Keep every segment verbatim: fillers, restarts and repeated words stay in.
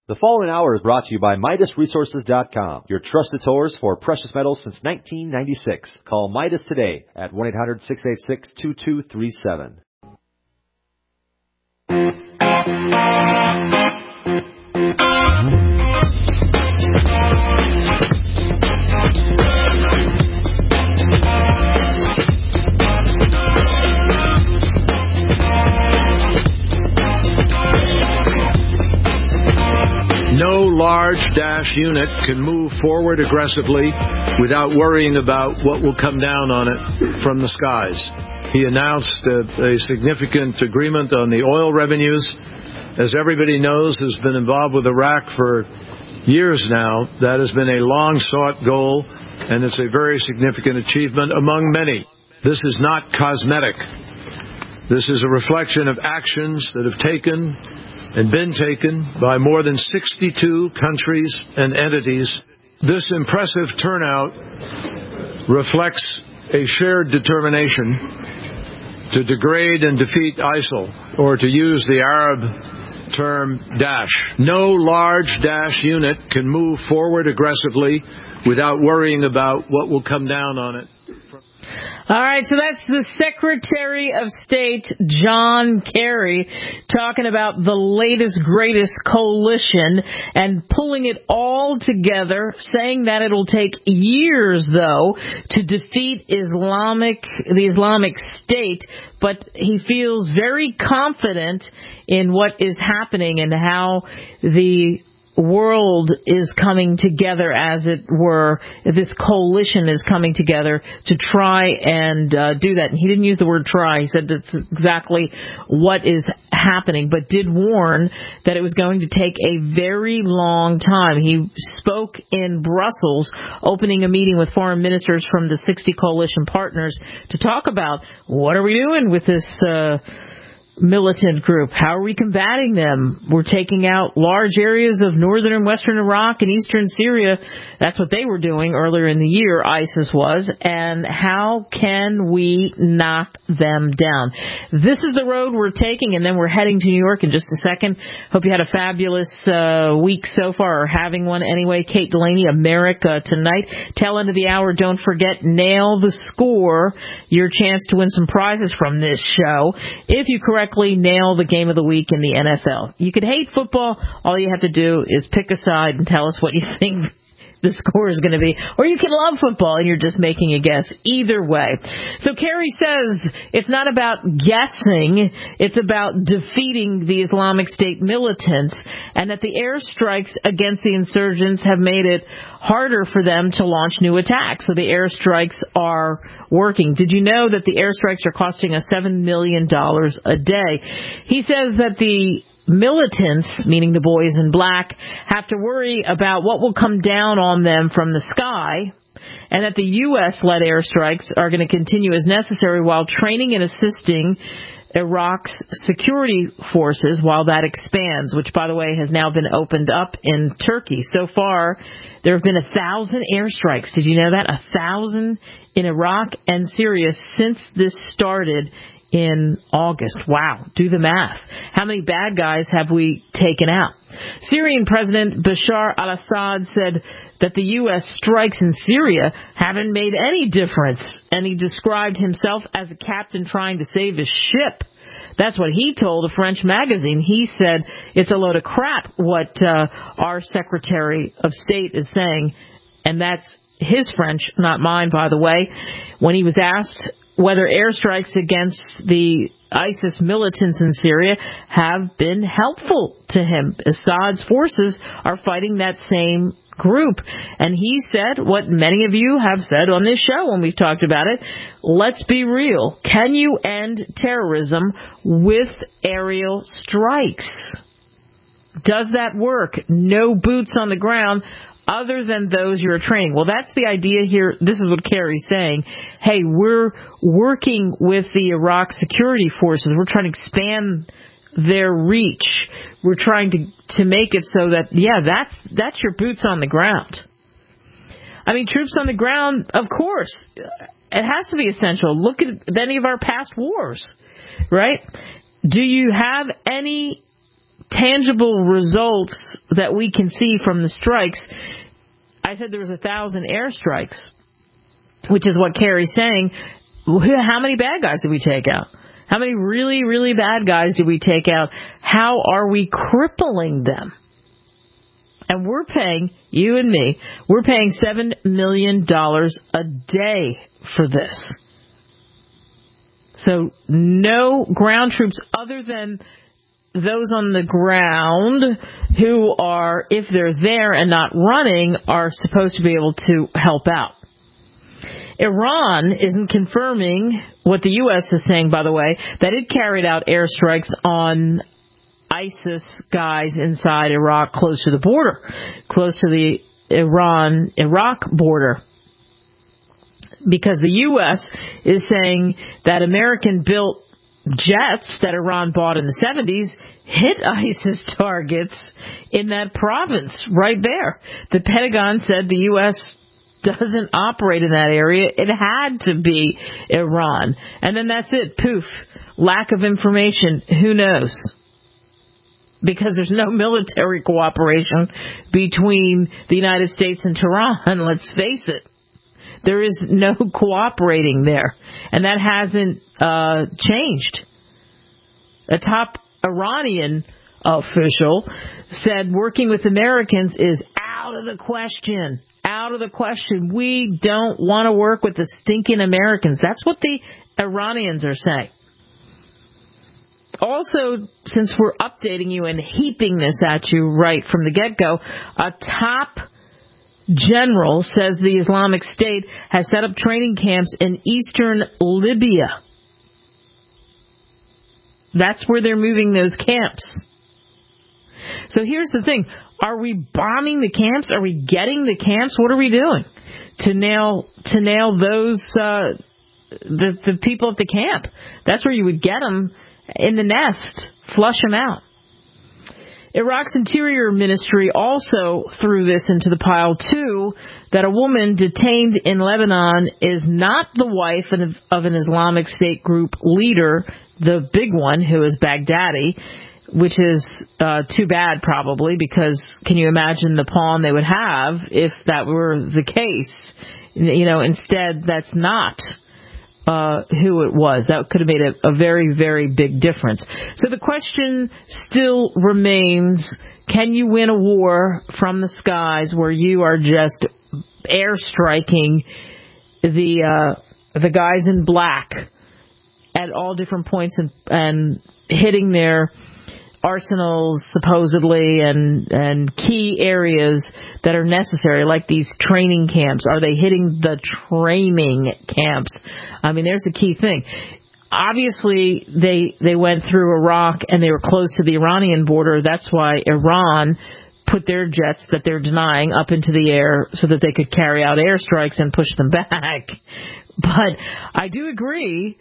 The following hour is brought to you by Midas Resources dot com, your trusted source for precious metals since nineteen ninety-six. Call Midas today at one eight hundred, six eight six, two two three seven. No large dash unit can move forward aggressively without worrying about what will come down on it from the skies. He announced a, a significant agreement on the oil revenues. As everybody knows, has been involved with Iraq for years now. That has been a long-sought goal, and it's a very significant achievement among many. This is not cosmetic. This is a reflection of actions that have taken and been taken by more than sixty-two countries and entities. This impressive turnout reflects a shared determination to degrade and defeat ISIL, or to use the Arab term Daesh. No large Daesh unit can move forward aggressively without worrying about what will come down on it. All right, so that's the Secretary of State, John Kerry, talking about the latest, greatest coalition and pulling it all together, saying that it'll take years, though, to defeat Islamic, the Islamic State, but he feels very confident in what is happening and how the world is coming together, as it were. This coalition is coming together to try and uh, do that. And he didn't use the word try. He said that's exactly what is happening, but did warn that it was going to take a very long time. He spoke in Brussels, opening a meeting with foreign ministers from the sixty coalition partners to talk about what are we doing with this uh militant group. How are we combating them? We're taking out large areas of northern and western Iraq and eastern Syria. That's what they were doing earlier in the year, ISIS was. And how can we knock them down? This is the road we're taking, and then we're heading to New York in just a second. Hope you had a fabulous uh, week so far, or having one anyway. Kate Delaney, America Tonight. Tail end of the hour, don't forget, Nail the Score, your chance to win some prizes from this show. If you correct nail the game of the week in the N F L. You could hate football. All you have to do is pick a side and tell us what you think the score is going to be. Or you can love football and you're just making a guess. Either way. So Kerry says it's not about guessing. It's about defeating the Islamic State militants, and that the airstrikes against the insurgents have made it harder for them to launch new attacks. So the airstrikes are working. Did you know that the airstrikes are costing us seven million dollars a day? He says that the militants, meaning the boys in black, have to worry about what will come down on them from the sky, and that the U S-led airstrikes are going to continue as necessary while training and assisting Iraq's security forces while that expands, which, by the way, has now been opened up in Turkey. So far, there have been a thousand airstrikes. Did you know that? A thousand in Iraq and Syria since this started in August. Wow. Do the math. How many bad guys have we taken out? Syrian President Bashar al-Assad said that the U S strikes in Syria haven't made any difference, and he described himself as a captain trying to save his ship. That's what he told a French magazine. He said it's a load of crap what uh, our Secretary of State is saying, and that's his French, not mine, by the way. When he was asked whether airstrikes against the ISIS militants in Syria have been helpful to him. Assad's forces are fighting that same group. And he said what many of you have said on this show when we've talked about it. Let's be real. Can you end terrorism with aerial strikes? Does that work? No boots on the ground, other than those you're training. Well, that's the idea here. This is what Kerry's saying. Hey, we're working with the Iraq security forces. We're trying to expand their reach. We're trying to to make it so that, yeah, that's that's your boots on the ground. I mean, troops on the ground, of course, it has to be essential. Look at any of our past wars, right? Do you have any tangible results that we can see from the strikes. I said there was a thousand airstrikes, which is what Kerry's saying. How many bad guys did we take out? How many really, really bad guys did we take out? How are we crippling them? And we're paying, you and me, we're paying seven million dollars a day for this. So no ground troops other than those on the ground who are, if they're there and not running, are supposed to be able to help out. Iran isn't confirming what the U S is saying, by the way, that it carried out airstrikes on ISIS guys inside Iraq, close to the border, close to the Iran-Iraq border. Because the U S is saying that American-built jets that Iran bought in the seventies hit ISIS targets in that province right there. The Pentagon said the U S doesn't operate in that area. It had to be Iran. And then that's it. Poof. Lack of information. Who knows? Because there's no military cooperation between the United States and Tehran, let's face it. There is no cooperating there. And that hasn't uh, changed. A top Iranian official said working with Americans is out of the question. Out of the question. We don't want to work with the stinking Americans. That's what the Iranians are saying. Also, since we're updating you and heaping this at you right from the get-go, a top general says the Islamic State has set up training camps in eastern Libya. That's where they're moving those camps. So here's the thing. Are we bombing the camps? Are we getting the camps? What are we doing to nail to nail those uh, the the people at the camp? That's where you would get them in the nest, flush them out. Iraq's Interior Ministry also threw this into the pile too, that a woman detained in Lebanon is not the wife of an Islamic State group leader, the big one who is Baghdadi. Which is uh, too bad, probably, because can you imagine the pawn they would have if that were the case? You know, instead, that's not uh, who it was. That could have made a, a very, very big difference. So the question still remains, can you win a war from the skies where you are just airstriking the uh, the guys in black at all different points and, and hitting their arsenals, supposedly, and and key areas that are necessary, like these training camps? Are they hitting the training camps? I mean, there's the key thing. Obviously, they they went through Iraq and they were close to the Iranian border. That's why Iran put their jets that they're denying up into the air so that they could carry out airstrikes and push them back. But I do agree,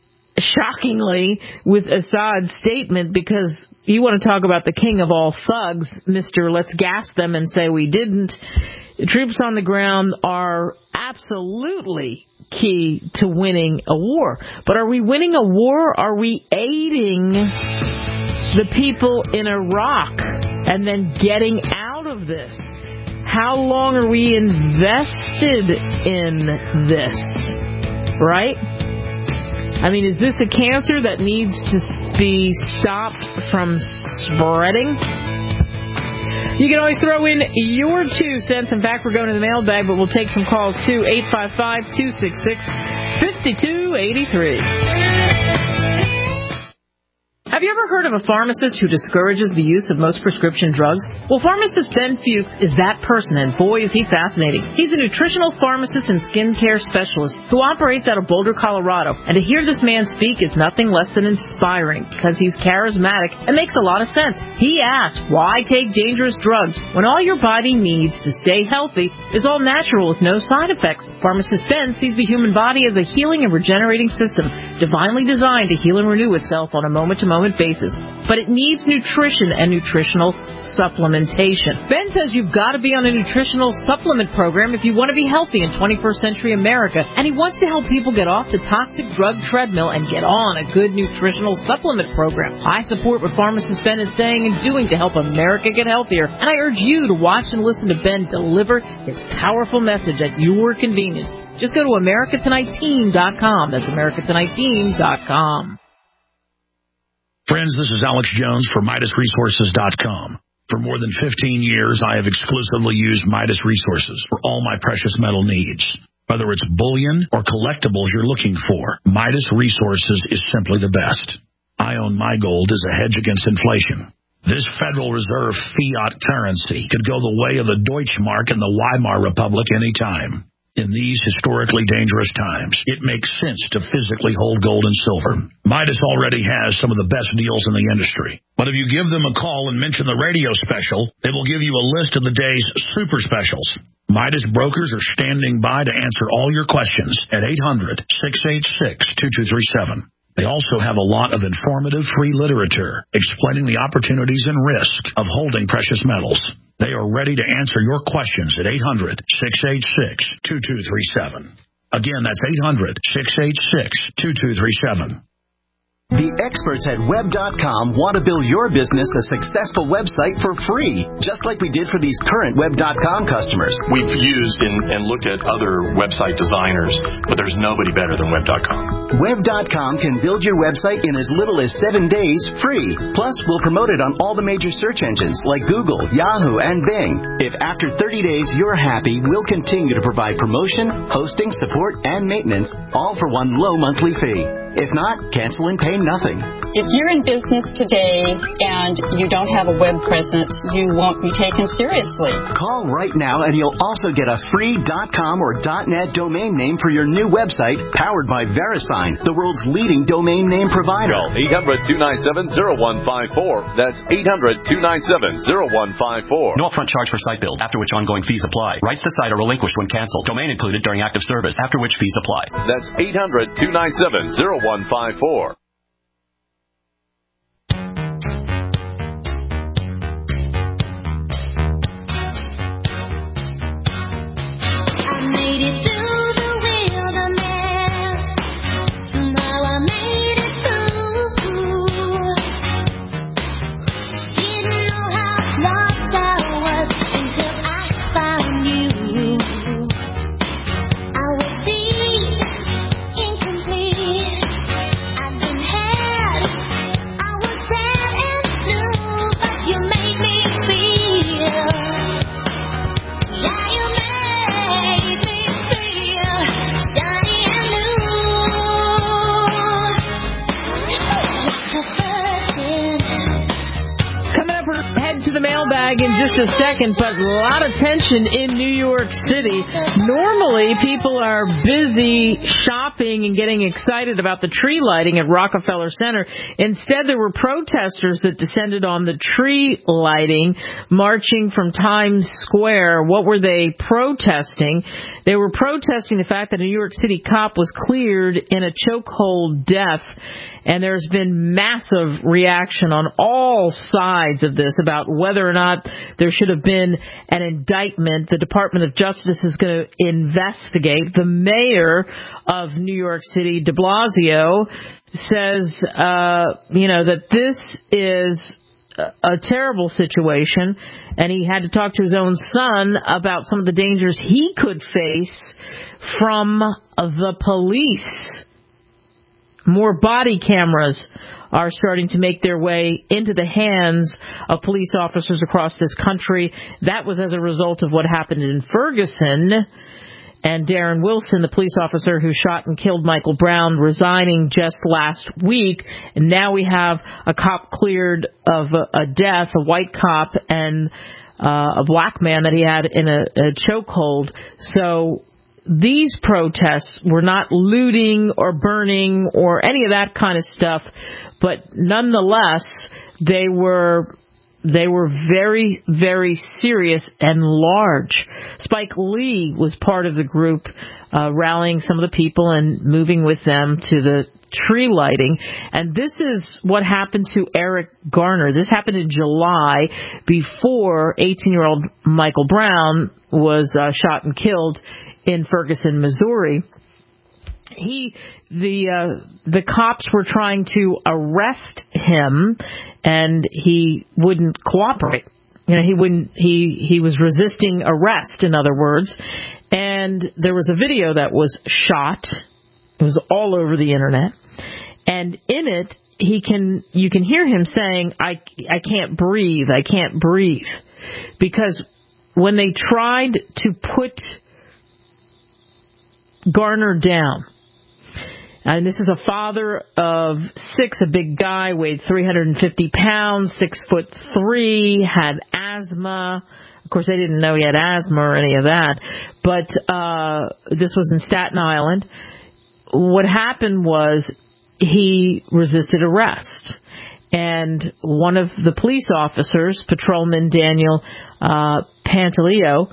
shockingly, with Assad's statement, because you want to talk about the king of all thugs, Mister Let's gas them and say we didn't. Troops on the ground are absolutely key to winning a war. But are we winning a war? Are we aiding the people in Iraq and then getting out of this? How long are we invested in this? Right? I mean, is this a cancer that needs to be stopped from spreading? You can always throw in your two cents. In fact, we're going to the mailbag, but we'll take some calls too. eight five five, two six six, five two eight three. Have you ever heard of a pharmacist who discourages the use of most prescription drugs? Well, pharmacist Ben Fuchs is that person, and boy, is he fascinating. He's a nutritional pharmacist and skincare specialist who operates out of Boulder, Colorado. And to hear this man speak is nothing less than inspiring, because he's charismatic and makes a lot of sense. He asks, why take dangerous drugs when all your body needs to stay healthy is all natural with no side effects? Pharmacist Ben sees the human body as a healing and regenerating system, divinely designed to heal and renew itself on a moment-to-moment permanent basis, but it needs nutrition and nutritional supplementation. Ben says you've got to be on a nutritional supplement program if you want to be healthy in twenty-first century America, and he wants to help people get off the toxic drug treadmill and get on a good nutritional supplement program. I support what pharmacist Ben is saying and doing to help America get healthier, and I urge you to watch and listen to Ben deliver his powerful message at your convenience. Just go to America Tonight Team dot com. That's America Tonight Team dot com. Friends, this is Alex Jones for Midas Resources dot com. For more than fifteen years, I have exclusively used Midas Resources for all my precious metal needs. Whether it's bullion or collectibles you're looking for, Midas Resources is simply the best. I own my gold as a hedge against inflation. This Federal Reserve fiat currency could go the way of the Deutschmark and the Weimar Republic anytime. In these historically dangerous times, it makes sense to physically hold gold and silver. Midas already has some of the best deals in the industry. But if you give them a call and mention the radio special, they will give you a list of the day's super specials. Midas brokers are standing by to answer all your questions at eight hundred, six eight six, two two three seven. They also have a lot of informative free literature explaining the opportunities and risks of holding precious metals. They are ready to answer your questions at eight hundred, six eight six, two two three seven. Again, that's eight hundred, six eight six, two two three seven. The experts at web dot com want to build your business a successful website for free, just like we did for these current web dot com customers. We've used and, and looked at other website designers, but there's nobody better than web dot com. web dot com can build your website in as little as seven days free. Plus, we'll promote it on all the major search engines like Google, Yahoo, and Bing. If after thirty days you're happy, we'll continue to provide promotion, hosting, support, and maintenance, all for one low monthly fee. If not, cancel and pay nothing. If you're in business today and you don't have a web presence, you won't be taken seriously. Call right now and you'll also get a free .com or .net domain name for your new website powered by VeriSign, the world's leading domain name provider. Call eight hundred, two nine seven, zero one five four. That's eight hundred, two nine seven, zero one five four. No upfront charge for site build, after which ongoing fees apply. Rights to site are relinquished when canceled. Domain included during active service, after which fees apply. That's eight hundred, two nine seven, zero one five four. In just a second, but a lot of tension in New York City. Normally, people are busy shopping and getting excited about the tree lighting at Rockefeller Center. Instead, there were protesters that descended on the tree lighting, marching from Times Square. What were they protesting? They were protesting the fact that a New York City cop was cleared in a chokehold death. And there's been massive reaction on all sides of this about whether or not there should have been an indictment. The Department of Justice is going to investigate. The mayor of New York City, de Blasio, says, uh, you know, that this is a terrible situation, and he had to talk to his own son about some of the dangers he could face from the police. More body cameras are starting to make their way into the hands of police officers across this country. That was as a result of what happened in Ferguson. And Darren Wilson, the police officer who shot and killed Michael Brown, resigning just last week. And now we have a cop cleared of a, a death, a white cop, and uh, a black man that he had in a, a chokehold. So these protests were not looting or burning or any of that kind of stuff, but nonetheless, they were they were very, very serious and large. Spike Lee was part of the group, uh, rallying some of the people and moving with them to the tree lighting. And this is what happened to Eric Garner. This happened in July before eighteen-year-old Michael Brown was uh, shot and killed in Ferguson, Missouri. He, the uh, the cops were trying to arrest him, and he wouldn't cooperate. You know, he wouldn't. He he was resisting arrest, in other words. And there was a video that was shot. It was all over the internet, and in it, he can you can hear him saying, "I I can't breathe. I can't breathe," because when they tried to put Garner down. And this is a father of six, a big guy, weighed three hundred fifty pounds, six foot three, had asthma. Of course, they didn't know he had asthma or any of that. But uh, this was in Staten Island. What happened was he resisted arrest. And one of the police officers, Patrolman Daniel uh, Pantaleo,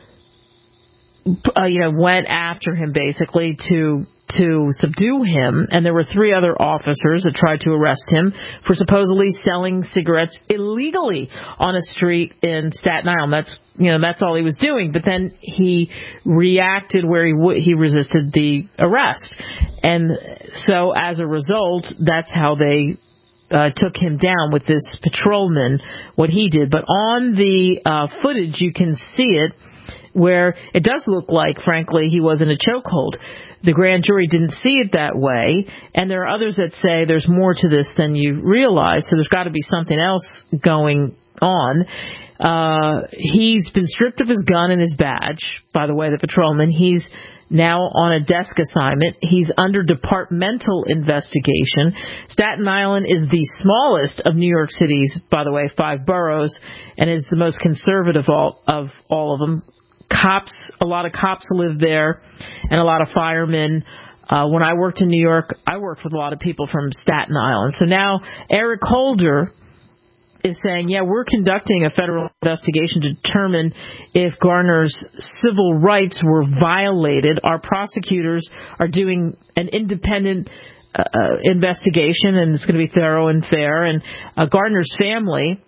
uh, you know, went after him basically to to subdue him, and there were three other officers that tried to arrest him for supposedly selling cigarettes illegally on a street in Staten Island. That's, you know, that's all he was doing. But then he reacted where he w- he resisted the arrest, and so as a result, that's how they uh, took him down with this patrolman. What he did, but on the uh, footage, you can see it where it does look like, frankly, he was in a chokehold. The grand jury didn't see it that way, and there are others that say there's more to this than you realize, so there's got to be something else going on. Uh, he's been stripped of his gun and his badge, by the way, the patrolman. He's now on a desk assignment. He's under departmental investigation. Staten Island is the smallest of New York City's, by the way, five boroughs, and is the most conservative all, of all of them. Cops, a lot of cops live there, and a lot of firemen. Uh, when I worked in New York, I worked with a lot of people from Staten Island. So now Eric Holder is saying, yeah, we're conducting a federal investigation to determine if Garner's civil rights were violated. Our prosecutors are doing an independent uh, investigation, and it's going to be thorough and fair. And uh, Garner's family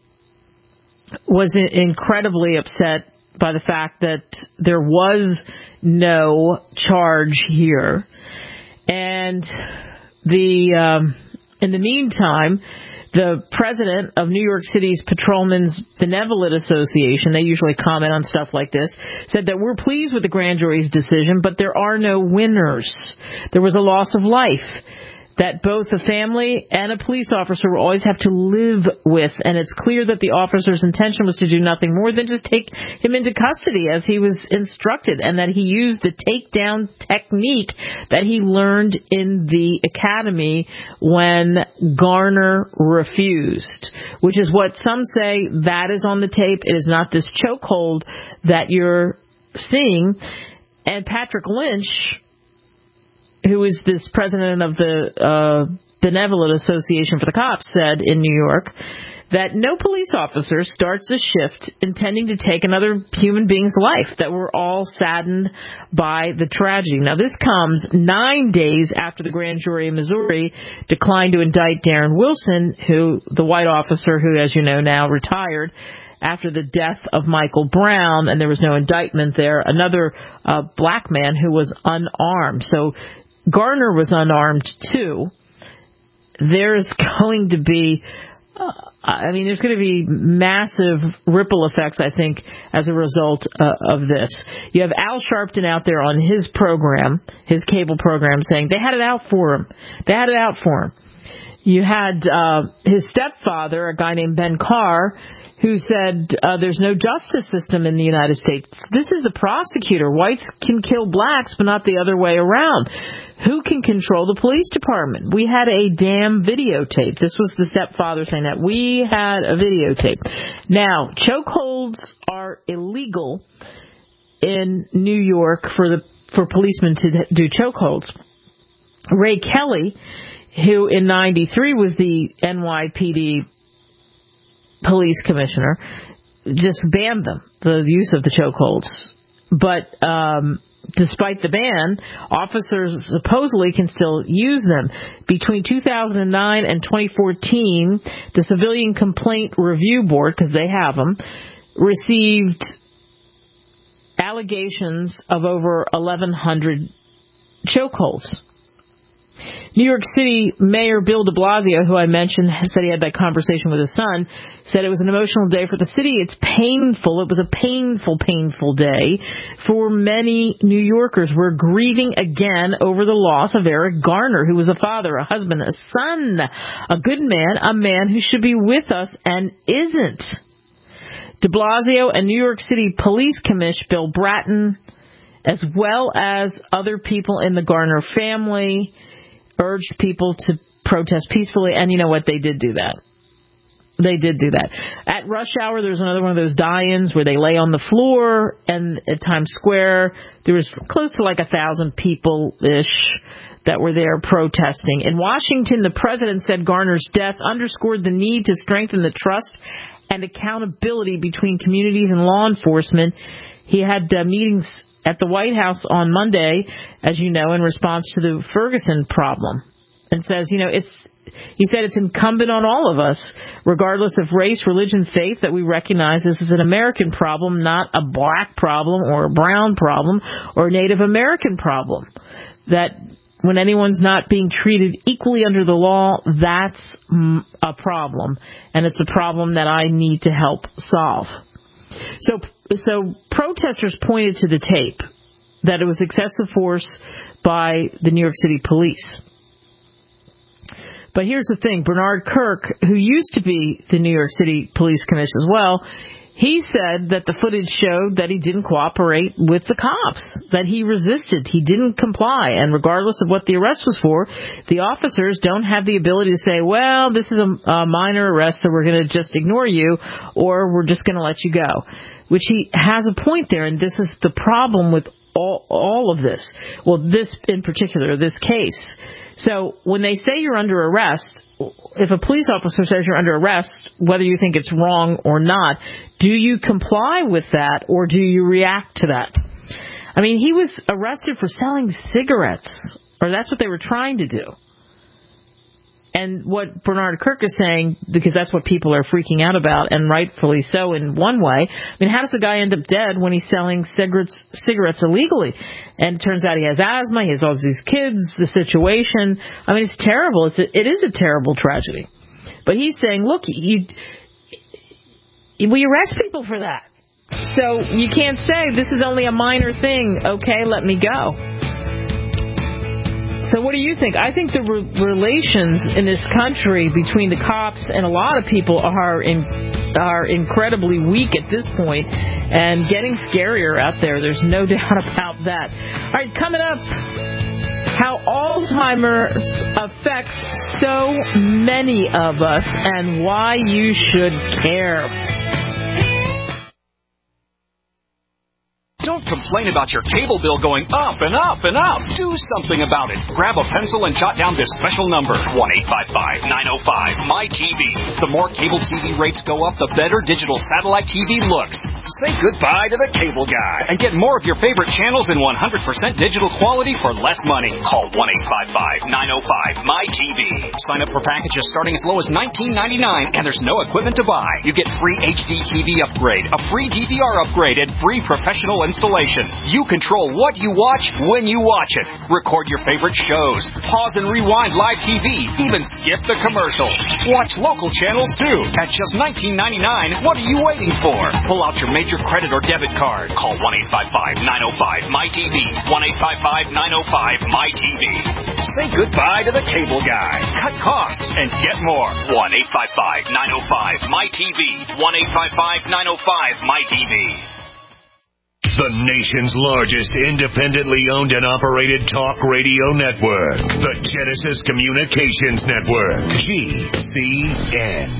was incredibly upset by the fact that there was no charge here. And the um, in the meantime, the president of New York City's Patrolmen's Benevolent Association, they usually comment on stuff like this, said that we're pleased with the grand jury's decision, but there are no winners. There was a loss of life that both a family and a police officer will always have to live with, and it's clear that the officer's intention was to do nothing more than just take him into custody as he was instructed, and that he used the takedown technique that he learned in the academy when Garner refused, which is what some say that is on the tape. It is not this chokehold that you're seeing. And Patrick Lynch, who is this president of the uh, Benevolent Association for the Cops, said in New York that no police officer starts a shift intending to take another human being's life, that we're all saddened by the tragedy. Now, this comes nine days after the grand jury in Missouri declined to indict Darren Wilson, who the white officer who, as you know, now retired after the death of Michael Brown, and there was no indictment there, another uh, black man who was unarmed. So Garner was unarmed, too. There's going to be, uh, I mean, there's going to be massive ripple effects, I think, as a result uh, of this. You have Al Sharpton out there on his program, his cable program, saying they had it out for him. They had it out for him. You had uh, his stepfather, a guy named Ben Carr, who said uh, there's no justice system in the United States. This is the prosecutor. Whites can kill blacks, but not the other way around. Who can control the police department? We had a damn videotape. This was the stepfather saying that. We had a videotape. Now, chokeholds are illegal in New York for the for policemen to do chokeholds. Ray Kelly, who in ninety-three was the N Y P D police commissioner just banned them, the use of the chokeholds. But um, despite the ban, officers supposedly can still use them. Between two thousand nine and twenty fourteen, the Civilian Complaint Review Board, because they have them, received allegations of over eleven hundred chokeholds. New York City Mayor Bill de Blasio, who I mentioned, said he had that conversation with his son, said it was an emotional day for the city. It's painful. It was a painful, painful day for many New Yorkers. We're grieving again over the loss of Eric Garner, who was a father, a husband, a son, a good man, a man who should be with us and isn't. De Blasio and New York City Police Commissioner Bill Bratton, as well as other people in the Garner family, urged people to protest peacefully, and you know what? They did do that. They did do that. At rush hour, there's another one of those die-ins where they lay on the floor, and at Times Square, there was close to like a thousand people-ish that were there protesting. In Washington, the president said Garner's death underscored the need to strengthen the trust and accountability between communities and law enforcement. He had uh, meetings at the White House on Monday, as you know, in response to the Ferguson problem, and says, you know, it's, he said it's incumbent on all of us, regardless of race, religion, faith, that we recognize this is an American problem, not a black problem or a brown problem or a Native American problem. That when anyone's not being treated equally under the law, that's a problem, and it's a problem that I need to help solve. So, so protesters pointed to the tape that it was excessive force by the New York City police. But here's the thing. Bernard Kirk, who used to be the New York City Police Commissioner as well, he said that the footage showed that he didn't cooperate with the cops, that he resisted, he didn't comply, and regardless of what the arrest was for, the officers don't have the ability to say, well, this is a, a minor arrest, so we're going to just ignore you, or we're just going to let you go. Which he has a point there, and this is the problem with all, all of this. Well, this in particular, this case. So when they say you're under arrest, if a police officer says you're under arrest, whether you think it's wrong or not, do you comply with that or do you react to that? I mean, he was arrested for selling cigarettes, or that's what they were trying to do. And what Bernard Kirk is saying, because that's what people are freaking out about, and rightfully so in one way. I mean, how does the guy end up dead when he's selling cigarettes, cigarettes illegally? And it turns out he has asthma, he has all these kids, the situation. I mean, it's terrible. It's a, it is a terrible tragedy. But he's saying, look, you, we arrest people for that. So you can't say this is only a minor thing. Okay, let me go. So what do you think? I think the re- relations in this country between the cops and a lot of people are in, are incredibly weak at this point and getting scarier out there. There's no doubt about that. All right, coming up, how Alzheimer's affects so many of us and why you should care. Don't complain about your cable bill going up and up and up. Do something about it. Grab a pencil and jot down this special number, one eight five five, nine oh five, M Y T V. The more cable T V rates go up, the better digital satellite T V looks. Say goodbye to the cable guy and get more of your favorite channels in one hundred percent digital quality for less money. Call one eight five five, nine oh five, M Y T V. Sign up for packages starting as low as nineteen ninety-nine, and there's no equipment to buy. You get free H D T V upgrade, a free D V R upgrade, and free professional installation. You control what you watch when you watch it. Record your favorite shows. Pause and rewind live T V. Even skip the commercials. Watch local channels too. At just nineteen ninety-nine, what are you waiting for? Pull out your major credit or debit card. Call one eight five five, nine oh five, M Y T V. one eight five five, nine oh five, M Y T V. Say goodbye to the cable guy. Cut costs and get more. one eight five five, nine oh five, M Y T V. one eight five five, nine oh five, M Y T V. The nation's largest independently owned and operated talk radio network. The Genesis Communications Network. G C N.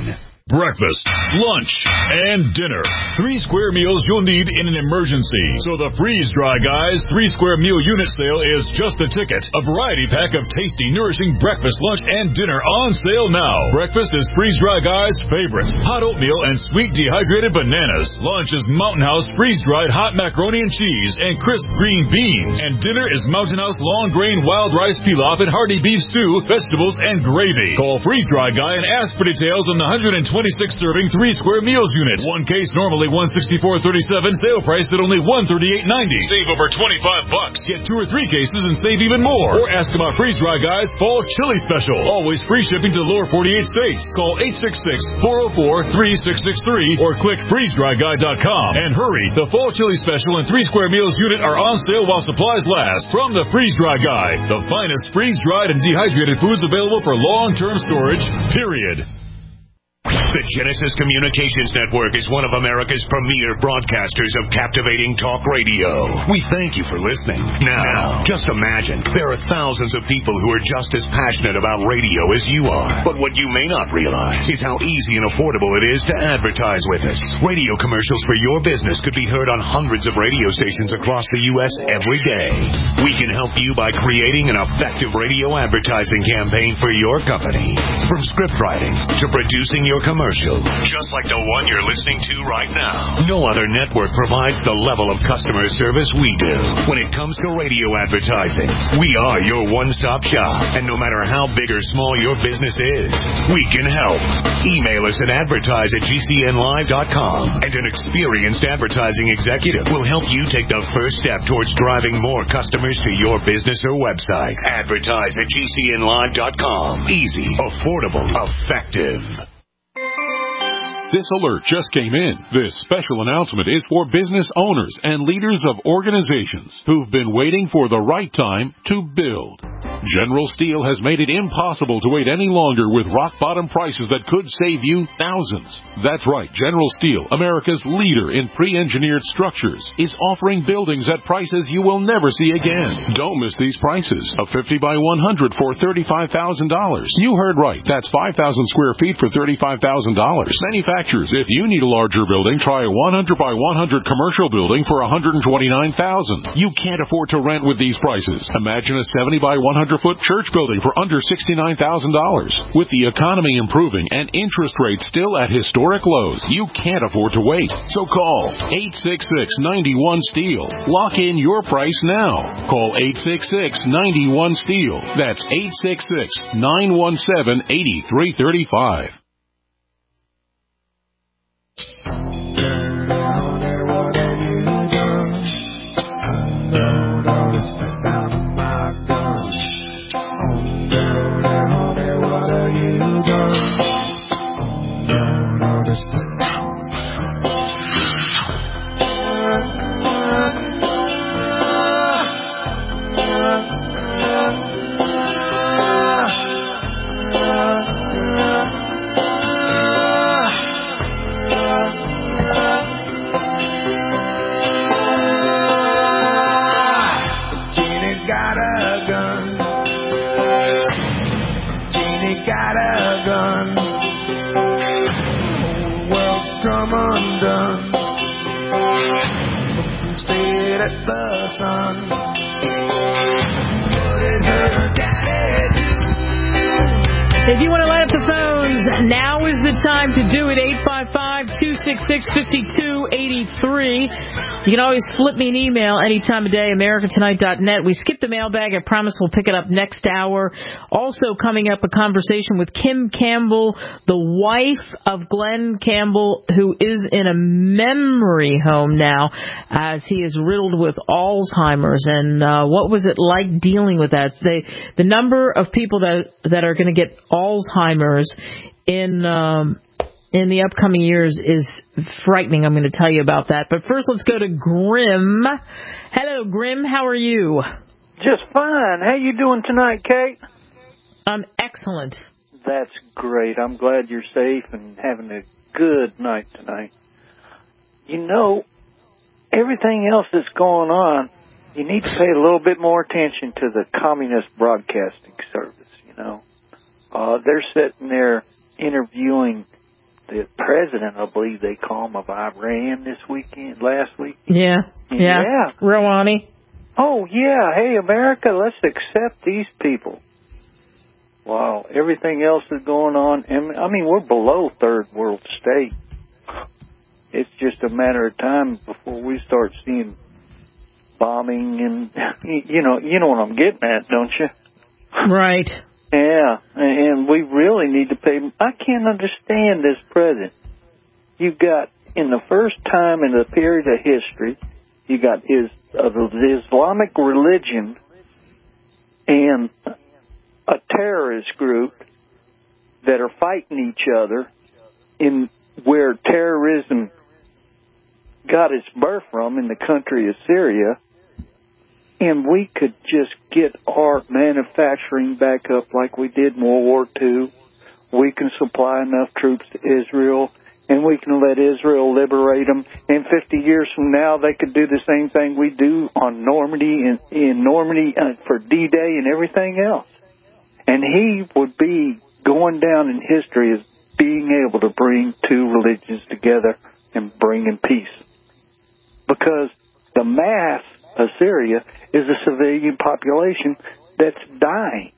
breakfast, lunch, and dinner. Three square meals you'll need in an emergency. So the Freeze Dry Guys three square meal unit sale is just a ticket. A variety pack of tasty, nourishing breakfast, lunch, and dinner on sale now. Breakfast is Freeze Dry Guys' favorite. Hot oatmeal and sweet dehydrated bananas. Lunch is Mountain House freeze-dried hot macaroni and cheese and crisp green beans. And dinner is Mountain House long grain wild rice pilaf and hearty beef stew, vegetables, and gravy. Call Freeze Dry Guy and ask for details on the one hundred twenty-six serving three square meals unit. One case normally one hundred sixty-four dollars and thirty-seven cents, sale price at only one hundred thirty-eight dollars and ninety cents. Save over twenty-five bucks. Get two or three cases and save even more. Or ask about Freeze Dry Guy's Fall Chili Special. Always free shipping to the lower forty-eight states. Call eight six six, four oh four, three six six three or click freeze dry guy dot com. And hurry, the Fall Chili Special and three square meals unit are on sale while supplies last. From the Freeze Dry Guy, the finest freeze-dried and dehydrated foods available for long-term storage, period. The Genesis Communications Network is one of America's premier broadcasters of captivating talk radio. We thank you for listening. Now, just imagine, there are thousands of people who are just as passionate about radio as you are. But what you may not realize is how easy and affordable it is to advertise with us. Radio commercials for your business could be heard on hundreds of radio stations across the U S every day. We can help you by creating an effective radio advertising campaign for your company. From script writing to producing your commercial. Just like the one you're listening to right now. No other network provides the level of customer service we do. When it comes to radio advertising, we are your one-stop shop. And no matter how big or small your business is, we can help. Email us at advertise at g c n live dot com, and an experienced advertising executive will help you take the first step towards driving more customers to your business or website. Advertise at g c n live dot com. Easy, affordable, effective. This alert just came in. This special announcement is for business owners and leaders of organizations who've been waiting for the right time to build. General Steel has made it impossible to wait any longer with rock-bottom prices that could save you thousands. That's right, General Steel, America's leader in pre-engineered structures, is offering buildings at prices you will never see again. Don't miss these prices. A fifty by one hundred for thirty-five thousand dollars. You heard right. That's five thousand square feet for thirty-five thousand dollars. Manufacturers, if you need a larger building, try a one hundred by one hundred commercial building for one hundred twenty-nine thousand dollars. You can't afford to rent with these prices. Imagine a seventy by one hundred foot church building for under sixty-nine thousand dollars. With the economy improving and interest rates still at historic lows, you can't afford to wait. So call eight six six, nine one, STEEL. Lock in your price now. Call eight six six, nine one, STEEL. That's eight six six, nine one seven, eight three three five. If you want to light up the phones, now is the time to do it. eight five five, two six six, five two eight three. You can always flip me an email any time of day, america tonight dot net. We skipped the mailbag. I promise we'll pick it up next hour. Also coming up, a conversation with Kim Campbell, the wife of Glenn Campbell, who is in a memory home now as he is riddled with Alzheimer's. And uh, what was it like dealing with that? They, the number of people that that are going to get Alzheimer's in um, in the upcoming years is frightening. I'm going to tell you about that. But first, let's go to Grim. Hello, Grim. How are you? Just fine. How you doing tonight, Kate? I'm excellent. That's great. I'm glad you're safe and having a good night tonight. You know, everything else that's going on, you need to pay a little bit more attention to the Communist Broadcasting Service, you know. Uh, they're sitting there interviewing the president, I believe they call him, of Iran this weekend, last week. Yeah, yeah. Yeah. Rouhani. Oh, yeah. Hey, America, let's accept these people. Wow, everything else is going on. And I mean, we're below third world state. It's just a matter of time before we start seeing bombing and, you know, you know what I'm getting at, don't you? Right. Yeah, and we really need to pay. I can't understand this president. You got, in the first time in the period of history, you got his, uh, the Islamic religion and a terrorist group that are fighting each other in where terrorism got its birth from, in the country of Syria, and we could just get our manufacturing back up like we did in World War Two. We can supply enough troops to Israel, and we can let Israel liberate them. And fifty years from now, they could do the same thing we do on Normandy and in Normandy uh, for D-Day and everything else. And he would be going down in history as being able to bring two religions together and bring in peace. Because the mass of Syria is a civilian population that's dying.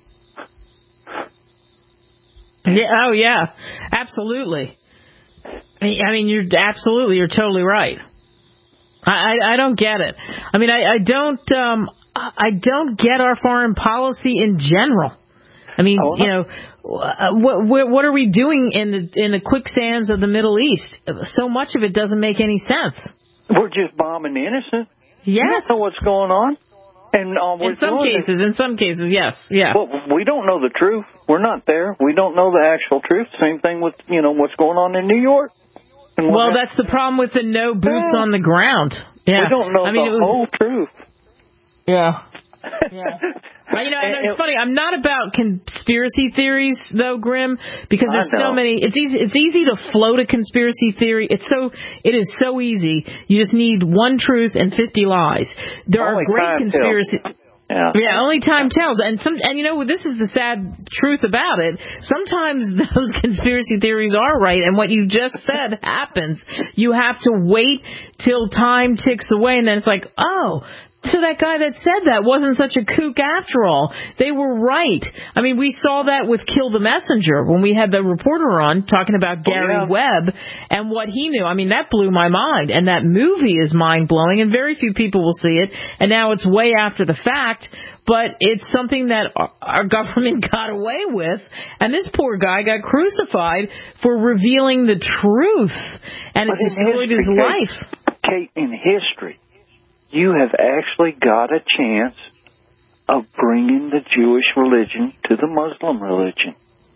Yeah, oh, yeah. Absolutely. I mean, you're absolutely, you're totally right. I, I, I don't get it. I mean, I, I don't, um, I don't get our foreign policy in general. I mean, oh, you know, what, what are we doing in the in the quicksands of the Middle East? So much of it doesn't make any sense. We're just bombing the innocent. Yes. You don't know what's going on. And all we're in some doing cases, is, in some cases, yes, yeah. Well, we don't know the truth. We're not there. We don't know the actual truth. Same thing with, you know, what's going on in New York. Well, that's the problem with the no boots yeah. on the ground. Yeah. We don't know I mean, the whole truth. Yeah. Yeah. Well, you know, and, it's funny. I'm not about conspiracy theories, though, Grim, because there's so many. It's easy. It's easy to float a conspiracy theory. It's so. It is so easy. You just need one truth and fifty lies. There only are great conspiracy. Yeah. yeah, only time tells. And some, and you know, this is the sad truth about it. Sometimes those conspiracy theories are right, and what you just said happens. You have to wait till time ticks away, and then it's like, oh. So that guy that said that wasn't such a kook after all. They were right. I mean, we saw that with Kill the Messenger when we had the reporter on talking about Gary oh, yeah. Webb and what he knew. I mean, that blew my mind. And that movie is mind-blowing, and very few people will see it. And now it's way after the fact, but it's something that our government got away with. And this poor guy got crucified for revealing the truth. And but it destroyed his Kate, life. Kate, in history, you have actually got a chance of bringing the Jewish religion to the Muslim religion.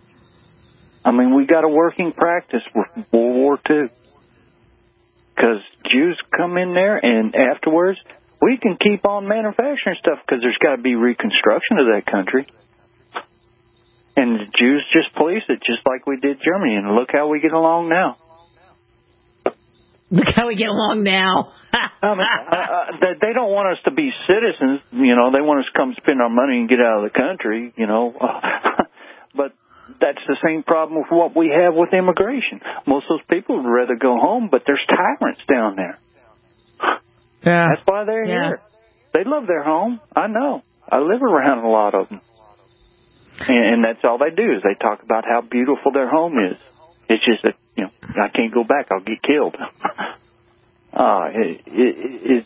I mean, we got a working practice with World War Two. Because Jews come in there, and afterwards, we can keep on manufacturing stuff because there's got to be reconstruction of that country. And the Jews just police it, just like we did Germany. And look how we get along now. Look how we get along now. I mean, uh, uh, they don't want us to be citizens, you know. They want us to come spend our money and get out of the country, you know. But that's the same problem with what we have with immigration. Most of those people would rather go home, but there's tyrants down there. Yeah. That's why they're yeah. here. They love their home. I know. I live around a lot of them. And, and that's all they do is they talk about how beautiful their home is. It's just that, you know, I can't go back. I'll get killed. uh, it, it, it,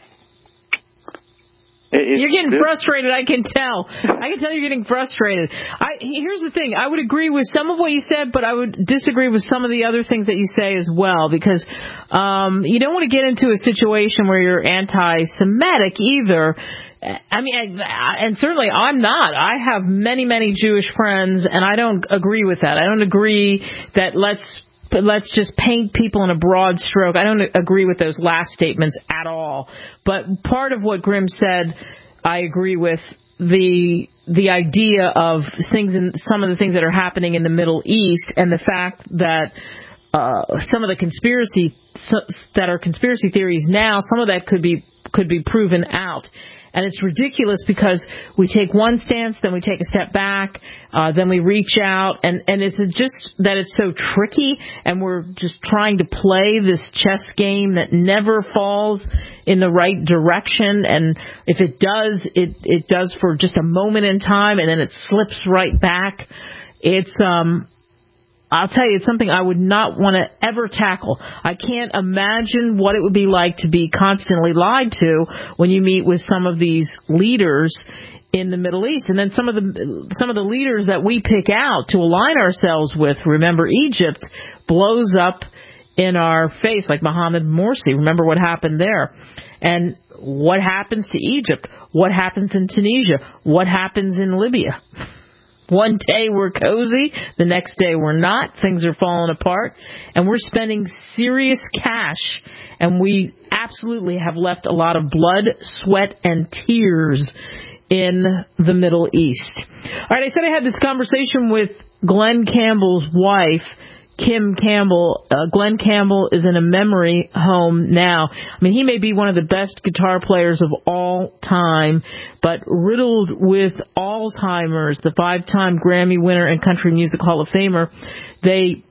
it, you're getting it, frustrated, I can tell. I can tell you're getting frustrated. I, here's the thing. I would agree with some of what you said, but I would disagree with some of the other things that you say as well, because um, you don't want to get into a situation where you're anti-Semitic either. I mean, and certainly I'm not. I have many, many Jewish friends, and I don't agree with that. I don't agree that let's let's just paint people in a broad stroke. I don't agree with those last statements at all. But part of what Grim said, I agree with. The the idea of things in some of the things that are happening in the Middle East, and the fact that uh, some of the conspiracy that are conspiracy theories now, some of that could be could be proven out. And it's ridiculous because we take one stance, then we take a step back, uh, then we reach out, and, and it's just that it's so tricky, and we're just trying to play this chess game that never falls in the right direction, and if it does, it, it does for just a moment in time, and then it slips right back. It's, um, I'll tell you, it's something I would not want to ever tackle. I can't imagine what it would be like to be constantly lied to when you meet with some of these leaders in the Middle East. And then some of the some of the leaders that we pick out to align ourselves with, remember Egypt, blows up in our face, like Mohammed Morsi. Remember what happened there. And what happens to Egypt? What happens in Tunisia? What happens in Libya? One day we're cozy, the next day we're not. Things are falling apart, and we're spending serious cash, and we absolutely have left a lot of blood, sweat, and tears in the Middle East. All right, I said I had this conversation with Glenn Campbell's wife, Kim Campbell. Uh, Glenn Campbell is in a memory home now. I mean, he may be one of the best guitar players of all time, but riddled with Alzheimer's, the five-time Grammy winner and Country Music Hall of Famer. They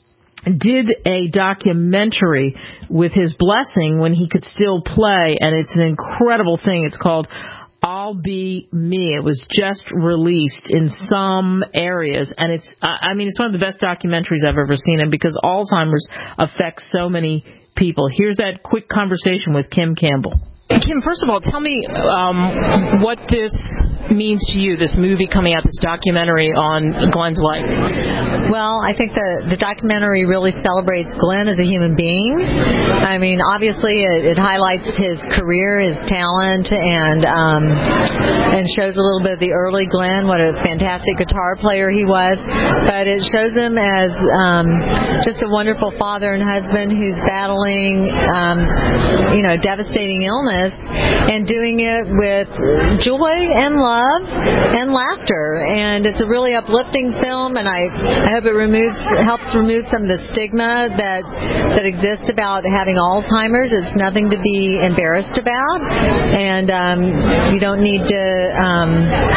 did a documentary with his blessing when he could still play, and it's an incredible thing. It's called I'll Be Me. It was just released in some areas, and it's, I mean, it's one of the best documentaries I've ever seen, and because Alzheimer's affects so many people. Here's that quick conversation with Kim Campbell. Kim, first of all, tell me um, what this means to you, this movie coming out, this documentary on Glenn's life. Well, I think the, the documentary really celebrates Glenn as a human being. I mean, obviously it, it highlights his career, his talent, and um, and shows a little bit of the early Glenn, what a fantastic guitar player he was. But it shows him as um, just a wonderful father and husband who's battling, um, you know, devastating illness, and doing it with joy and love and laughter. And it's a really uplifting film, and I, I hope it removes helps remove some of the stigma that that exists about having Alzheimer's. It's nothing to be embarrassed about, and um, you don't need to, um,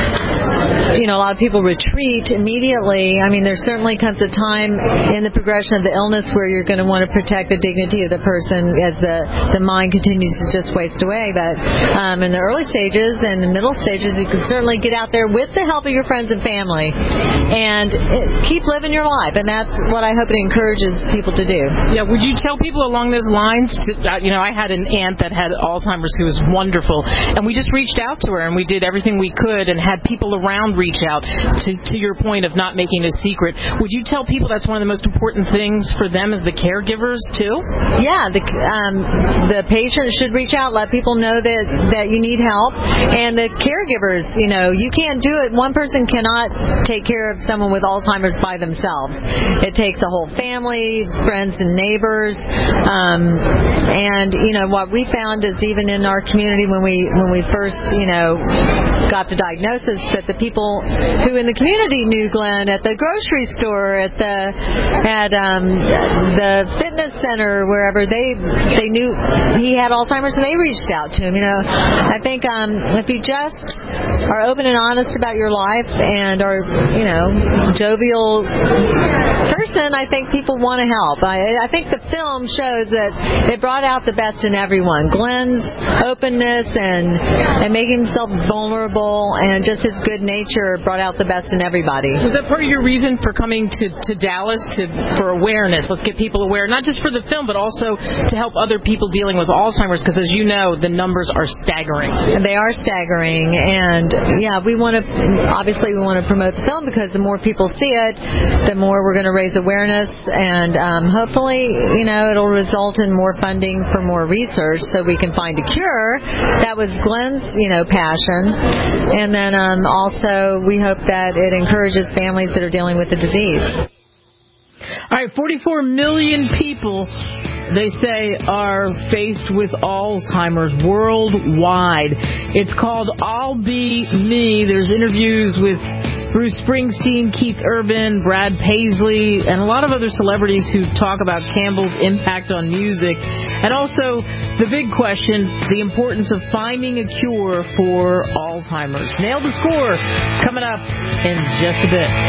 you know, a lot of people retreat immediately. I mean, there certainly comes a time in the progression of the illness where you're going to want to protect the dignity of the person as the, the mind continues to just waste away. But um, in the early stages and the middle stages, you can certainly get out there with the help of your friends and family and keep living your life. And that's what I hope it encourages people to do. Yeah, would you tell people along those lines? To, uh, you know, I had an aunt that had Alzheimer's who was wonderful, and we just reached out to her, and we did everything we could and had people around reach out, to, to your point of not making it a secret. Would you tell people that's one of the most important things for them as the caregivers, too? Yeah, the, um, the patient should reach out, let people know that, that you need help, and the caregivers, you know, you can't do it. One person cannot take care of someone with Alzheimer's by themselves. It takes a whole family, friends and neighbors, um, and, you know, what we found is even in our community when we when we first, you know, got the diagnosis, that the people who in the community knew Glenn at the grocery store, at the at um, the fitness center, wherever, they they knew he had Alzheimer's, and they reached out to him. You know, I think um, if you just are open and honest about your life and are, you know, jovial person, I think people want to help. I, I think the film shows that it brought out the best in everyone. Glenn's openness and and making himself vulnerable, and just his good nature brought out the best in everybody. Was that part of your reason for coming to, to Dallas to for awareness? Let's get people aware, not just for the film, but also to help other people dealing with Alzheimer's, because as you know, the numbers are staggering. They are staggering, and yeah, we want to, obviously we want to promote the film, because the more people see it, the more we're going to raise awareness, and um, hopefully, you know, it'll result in more funding for more research so we can find a cure. That was Glenn's, you know, passion. And then um, also we hope that it encourages families that are dealing with the disease. All right, forty-four million people, they say, are faced with Alzheimer's worldwide. It's called I'll Be Me. There's interviews with Bruce Springsteen, Keith Urban, Brad Paisley, and a lot of other celebrities who talk about Campbell's impact on music. And also, the big question, the importance of finding a cure for Alzheimer's. Nail the Score coming up in just a bit.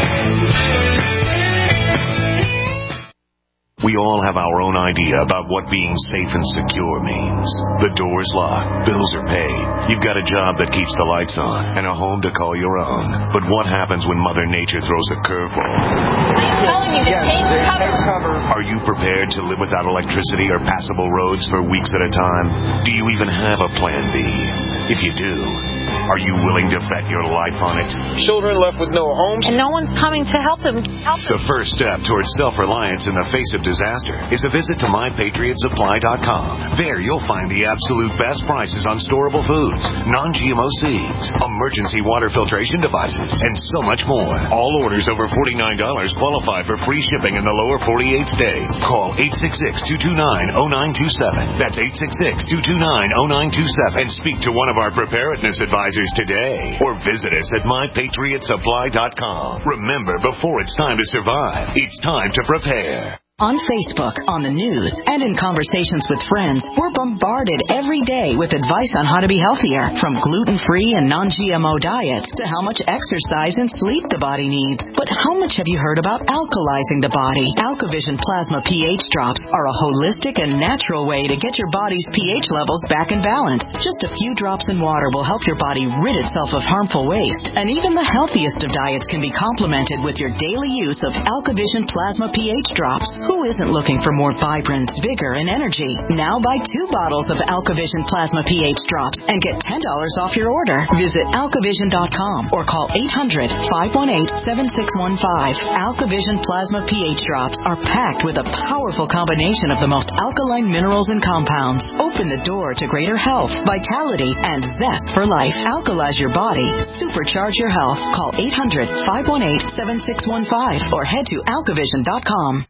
We all have our own idea about what being safe and secure means. The door's locked, bills are paid, you've got a job that keeps the lights on, and a home to call your own. But what happens when Mother Nature throws a curveball? I'm telling you to take cover. Are you prepared to live without electricity or passable roads for weeks at a time? Do you even have a plan B? If you do, are you willing to bet your life on it? Children left with no homes. And no one's coming to help them. Help them. The first step towards self-reliance in the face of disaster is a visit to my patriot supply dot com. There you'll find the absolute best prices on storable foods, non-G M O seeds, emergency water filtration devices, and so much more. All orders over forty-nine dollars qualify for free shipping in the lower forty-eight states. Call eight six six, two two nine, zero nine two seven. That's eight six six, two two nine, zero nine two seven. And speak to one of our preparedness advisors today, or visit us at my patriot supply dot com. Remember, before it's time to survive, it's time to prepare. On Facebook, on the news, and in conversations with friends, we're bombarded every day with advice on how to be healthier, from gluten-free and non-G M O diets to how much exercise and sleep the body needs. But how much have you heard about alkalizing the body? AlkaVision Plasma pH drops are a holistic and natural way to get your body's pH levels back in balance. Just a few drops in water will help your body rid itself of harmful waste. And even the healthiest of diets can be complemented with your daily use of AlkaVision Plasma pH drops. Who isn't looking for more vibrance, vigor, and energy? Now buy two bottles of AlkaVision Plasma pH drops and get ten dollars off your order. Visit alkavision dot com or call eight hundred, five one eight, seven six one five. AlkaVision Plasma pH drops are packed with a powerful combination of the most alkaline minerals and compounds. Open the door to greater health, vitality, and zest for life. Alkalize your body. Supercharge your health. Call eight hundred, five one eight, seven six one five or head to alkavision dot com.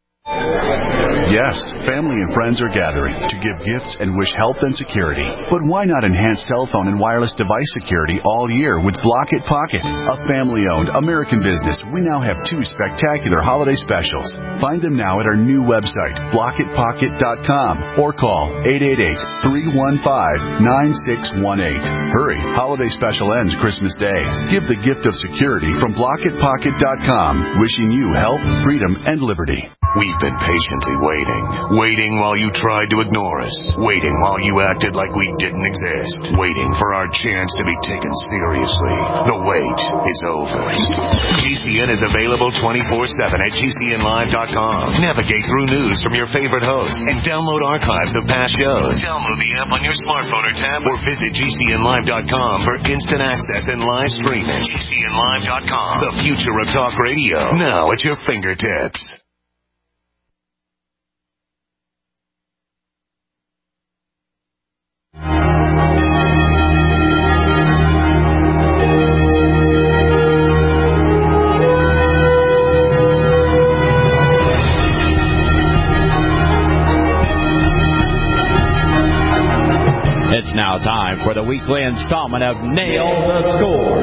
Yes, family and friends are gathering to give gifts and wish health and security. But why not enhance cell phone and wireless device security all year with Blockit Pocket? A family-owned American business, we now have two spectacular holiday specials. Find them now at our new website, blockit pocket dot com, or call eight eight eight, three one five, nine six one eight. Hurry, holiday special ends Christmas Day. Give the gift of security from blockit pocket dot com, wishing you health, freedom, and liberty. We've been patiently waiting. Waiting while you tried to ignore us. Waiting while you acted like we didn't exist. Waiting for our chance to be taken seriously. The wait is over. G C N is available twenty-four seven at G C N live dot com. Navigate through news from your favorite hosts and download archives of past shows. Download the app on your smartphone or tab or visit G C N live dot com for instant access and live streaming. G C N live dot com. The future of talk radio. Now at your fingertips. It's now time for the weekly installment of Nail the Score.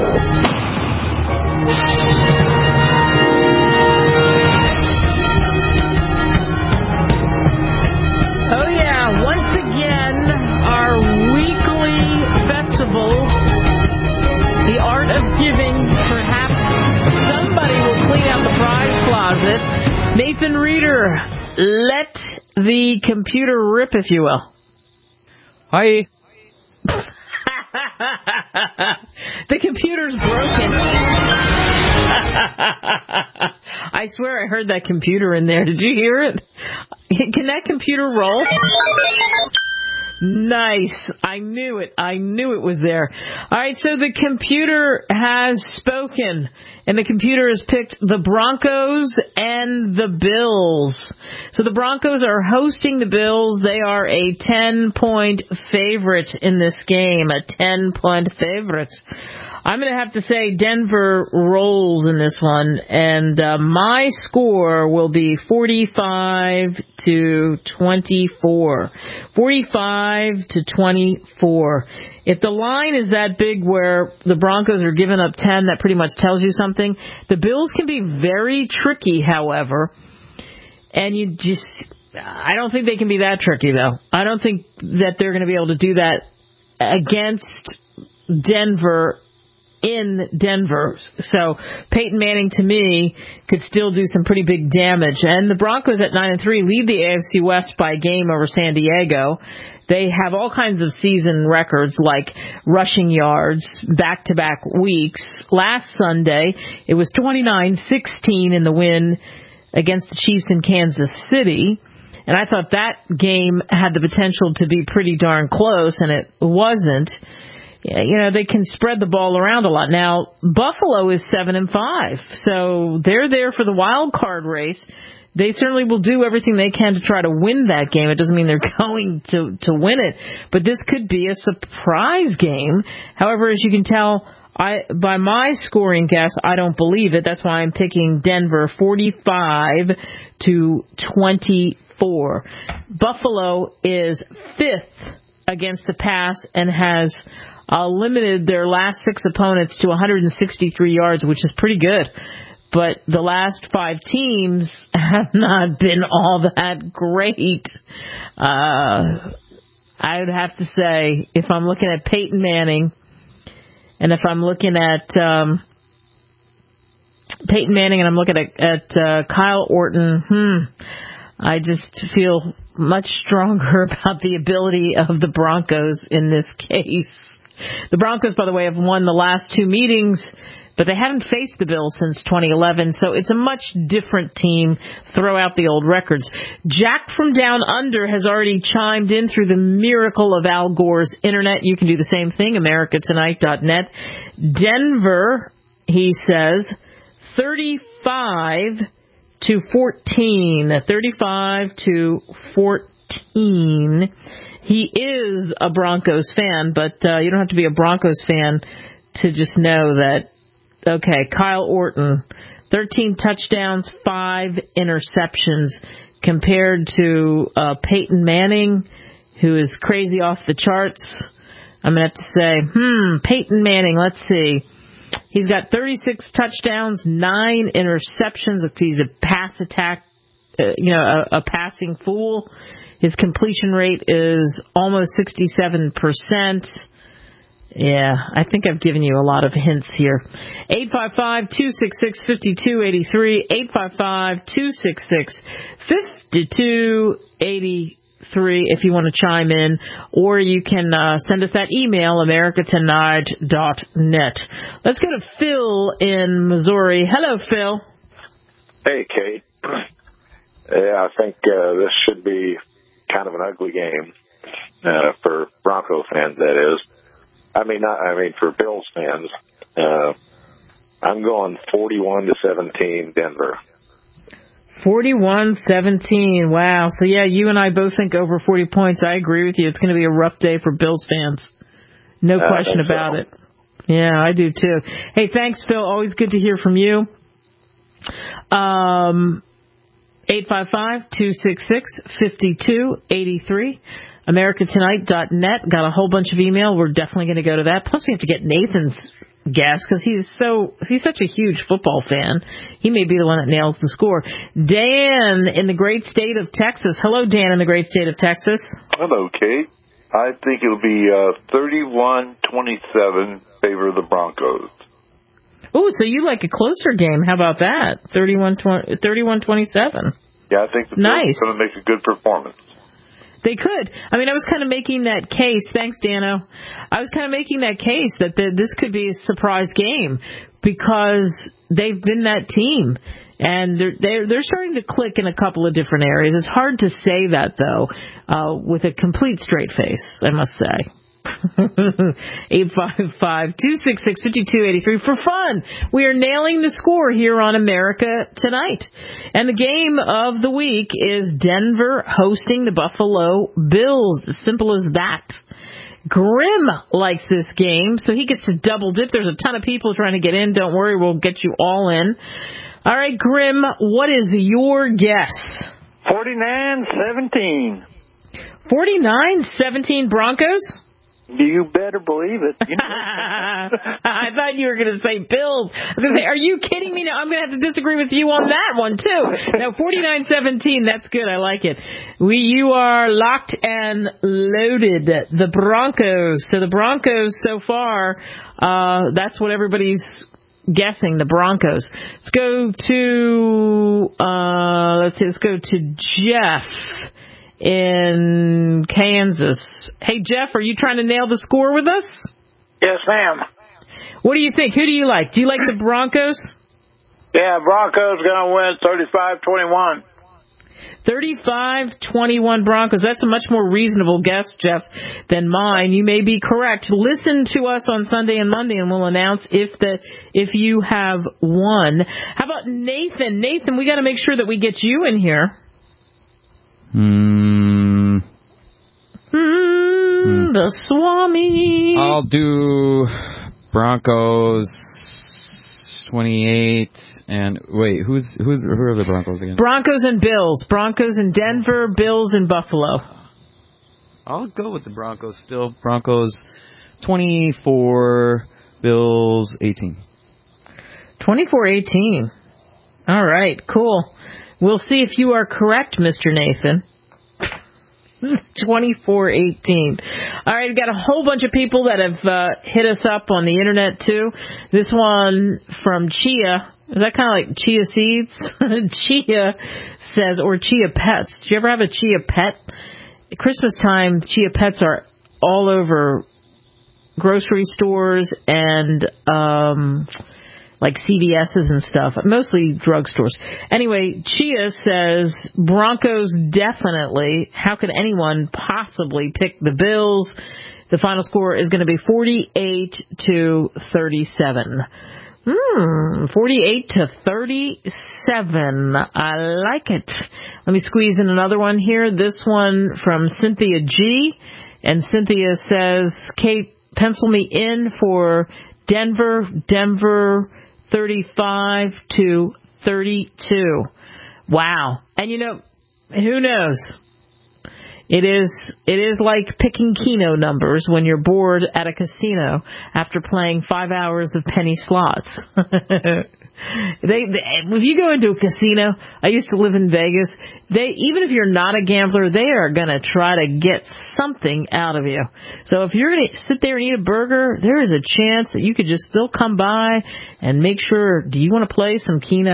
Oh yeah, once again, our weekly festival, the art of giving. Perhaps somebody will clean out the prize closet. Nathan Reeder, let the computer rip, if you will. Hi. The computer's broken. I swear I heard that computer in there. Did you hear it? Can that computer roll? Nice. I knew it. I knew it was there. All right, so the computer has spoken, and the computer has picked the Broncos and the Bills. So the Broncos are hosting the Bills. They are a ten-point favorite in this game, a ten-point favorite. I'm going to have to say Denver rolls in this one, and uh, my score will be forty-five to twenty-four. forty-five to twenty-four. If the line is that big where the Broncos are giving up ten, that pretty much tells you something. The Bills can be very tricky, however, and you just, I don't think they can be that tricky, though. I don't think that they're going to be able to do that against Denver in Denver. So Peyton Manning, to me, could still do some pretty big damage. And the Broncos at nine and three lead the A F C West by a game over San Diego. They have all kinds of season records like rushing yards back-to-back weeks. Last Sunday, it was twenty-nine sixteen in the win against the Chiefs in Kansas City. And I thought that game had the potential to be pretty darn close, and it wasn't. You know, they can spread the ball around a lot. Now, Buffalo is seven and five, so they're there for the wild card race. They certainly will do everything they can to try to win that game. It doesn't mean they're going to, to win it, but this could be a surprise game. However, as you can tell, I by my scoring guess, I don't believe it. That's why I'm picking Denver forty-five to twenty-four. Buffalo is fifth against the pass and has uh, limited their last six opponents to one hundred sixty-three yards, which is pretty good. But the last five teams have not been all that great. Uh, I would have to say, if I'm looking at Peyton Manning, and if I'm looking at um, Peyton Manning and I'm looking at, at uh, Kyle Orton, hmm, I just feel much stronger about the ability of the Broncos in this case. The Broncos, by the way, have won the last two meetings, but they haven't faced the Bills since twenty eleven, so it's a much different team. Throw out the old records. Jack from Down Under has already chimed in through the miracle of Al Gore's internet. You can do the same thing, America Tonight dot net. Denver, he says, thirty-five to fourteen. thirty-five to fourteen. He is a Broncos fan, but uh, you don't have to be a Broncos fan to just know that. Okay, Kyle Orton, thirteen touchdowns, five interceptions, compared to uh, Peyton Manning, who is crazy off the charts. I'm going to have to say, hmm, Peyton Manning, let's see. He's got thirty-six touchdowns, nine interceptions. He's a pass attack, uh, you know, a, a passing fool. His completion rate is almost sixty-seven percent. Yeah, I think I've given you a lot of hints here. eight five five, two six six, five two eight three, eight five five, two six six, five two eight three if you want to chime in, or you can uh, send us that email, America Tonight dot net. Let's go to Phil in Missouri. Hello, Phil. Hey, Kate. Yeah, I think uh, this should be kind of an ugly game uh, for Bronco fans, that is. I mean, not, I mean, for Bills fans, uh, I'm going forty-one to seventeen Denver. forty-one seventeen. Wow. So, yeah, you and I both think over forty points. I agree with you. It's going to be a rough day for Bills fans. No uh, question about so. it. Yeah, I do, too. Hey, thanks, Phil. Always good to hear from you. Um, eight five five, two six six, five two eight three. America Tonight dot net. Got a whole bunch of email. We're definitely going to go to that. Plus, we have to get Nathan's guess because he's so he's such a huge football fan. He may be the one that nails the score. Dan in the great state of Texas. Hello, Dan in the great state of Texas. Hello, Kate. I think it'll be uh, thirty-one twenty-seven favor of the Broncos. Ooh, so you like a closer game. How about that? thirty-one twenty-seven. Yeah, I think the Bills nice. are going to make a good performance. They could. I mean, I was kind of making that case. Thanks, Dano. I was kind of making that case that the, this could be a surprise game because they've been that team. And they're, they're, they're starting to click in a couple of different areas. It's hard to say that, though, uh, with a complete straight face, I must say. eight five five, two six six, five two eight three. For fun, we are nailing the score here on America Tonight. And the game of the week is Denver hosting the Buffalo Bills. As simple as that. Grim likes this game, so he gets to double dip. There's a ton of people trying to get in. Don't worry, we'll get you all in. All right, Grim, what is your guess? forty-nine seventeen. forty-nine seventeen Broncos? You better believe it. You know. I thought you were going to say Bills. I was going to say, are you kidding me? Now I'm going to have to disagree with you on that one, too. No, forty-nine seventeen, that's good. I like it. We, you are locked and loaded. The Broncos. So the Broncos so far, uh, that's what everybody's guessing, the Broncos. Let's go to, uh, let's see, let's go to Jeff in Kansas. Hey, Jeff, are you trying to nail the score with us? Yes, ma'am. What do you think? Who do you like? Do you like the Broncos? Yeah, Broncos going to win thirty-five twenty-one. thirty-five twenty-one Broncos. That's a much more reasonable guess, Jeff, than mine. You may be correct. Listen to us on Sunday and Monday, and we'll announce if the if you have won. How about Nathan? Nathan, we got to make sure that we get you in here. Hmm. Mm, the Swami. I'll do Broncos twenty-eight and wait, who's who's who are the Broncos again? Broncos and Bills. Broncos in Denver, Bills in Buffalo. I'll go with the Broncos still. Broncos twenty-four, Bills eighteen. twenty-four eighteen. All right, cool. We'll see if you are correct, Mister Nathan. twenty-four eighteen. All right, we've got a whole bunch of people that have uh, hit us up on the internet, too. This one from Chia. Is that kind of like chia seeds? Chia says, or chia pets. Did you ever have a chia pet? At Christmas time, chia pets are all over grocery stores and um like C V S's and stuff, mostly drugstores. Anyway, Chia says Broncos definitely. How could anyone possibly pick the Bills? The final score is going to be forty-eight to thirty-seven. Hmm, forty-eight to thirty-seven. I like it. Let me squeeze in another one here. This one from Cynthia G. And Cynthia says, Kate, pencil me in for Denver, Denver, thirty-five to thirty-two. Wow. And you know, who knows? It is it is like picking Keno numbers when you're bored at a casino after playing five hours of penny slots. They, they, if you go into a casino, I used to live in Vegas, they, even if you're not a gambler, they are going to try to get something out of you. So if you're going to sit there and eat a burger, there is a chance that you could just still come by and make sure, do you want to play some Keno?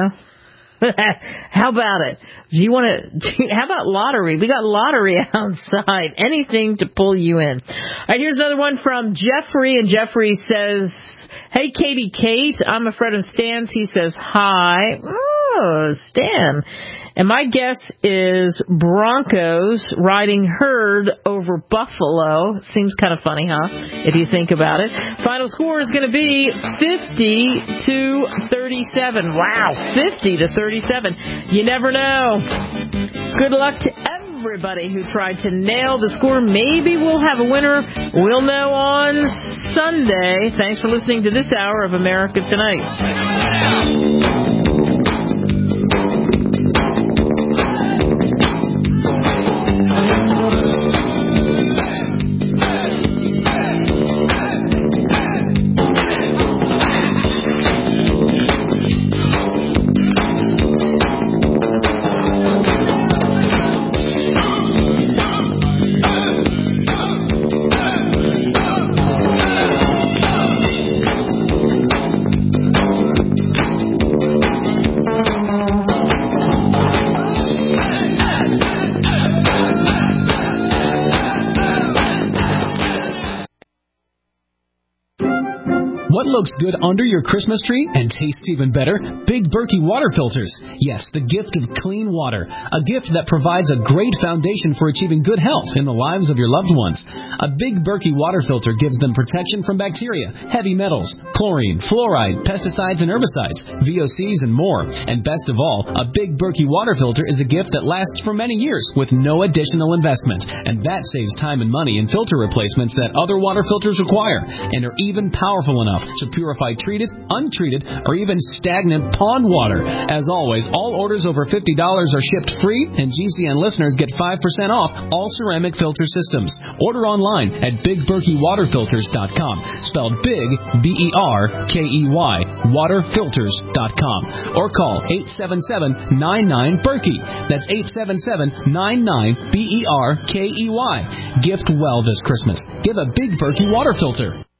How about it? Do you want to, how about lottery? We got lottery outside. Anything to pull you in. All right, here's another one from Jeffrey, and Jeffrey says, hey, Katie Kate, I'm a friend of Stan's. He says, hi. Oh, Stan. And my guess is Broncos riding herd over Buffalo. Seems kind of funny, huh? If you think about it. Final score is going to be fifty to thirty-seven. Wow, fifty to thirty-seven. You never know. Good luck to everybody who tried to nail the score. Maybe we'll have a winner. We'll know on Sunday. Thanks for listening to this hour of America Tonight. What looks good under your Christmas tree and tastes even better? Big Berkey water filters. Yes, the gift of clean water. A gift that provides a great foundation for achieving good health in the lives of your loved ones. A Big Berkey water filter gives them protection from bacteria, heavy metals, chlorine, fluoride, pesticides and herbicides, V O Cs, and more. And best of all, a Big Berkey water filter is a gift that lasts for many years with no additional investment. And that saves time and money in filter replacements that other water filters require, and are even powerful enough to purify treated, untreated, or even stagnant pond water. As always, all orders over fifty dollars are shipped free, and G C N listeners get five percent off all ceramic filter systems. Order online at big berkey water filters dot com, spelled big, B E R K E Y, water filters dot com, or call eight seven seven, nine nine, Berkey. That's eight seven seven, nine nine, B E R K E Y. Gift well this Christmas. Give a Big Berkey water filter.